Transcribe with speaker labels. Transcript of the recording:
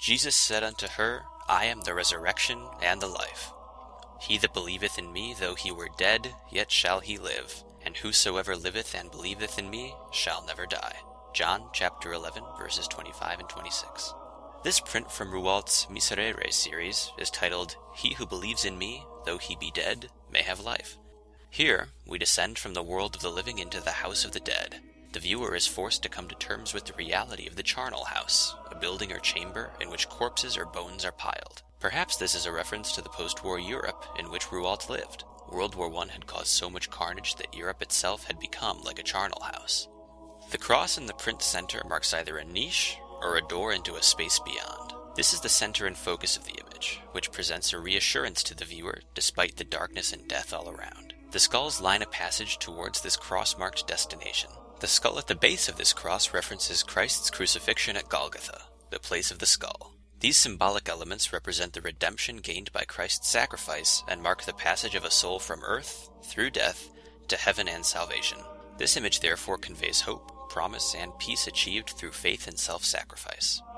Speaker 1: Jesus said unto her, I am the resurrection and the life. He that believeth in me, though he were dead, yet shall he live. And whosoever liveth and believeth in me shall never die. John chapter 11, verses 25 and 26. This print from Ruwalt's Miserere series is titled, He who believes in me, though he be dead, may have life. Here, we descend from the world of the living into the house of the dead. The viewer is forced to come to terms with the reality of the charnel house, a building or chamber in which corpses or bones are piled. Perhaps this is a reference to the post-war Europe in which Ruwalt lived. World War I had caused so much carnage that Europe itself had become like a charnel house. The cross in the print center marks either a niche or a door into a space beyond. This is the center and focus of the image, which presents a reassurance to the viewer despite the darkness and death all around. The skulls line a passage towards this cross-marked destination. The skull at the base of this cross references Christ's crucifixion at Golgotha, the place of the skull. These symbolic elements represent the redemption gained by Christ's sacrifice and mark the passage of a soul from earth, through death, to heaven and salvation. This image therefore conveys hope, promise, and peace achieved through faith and self-sacrifice.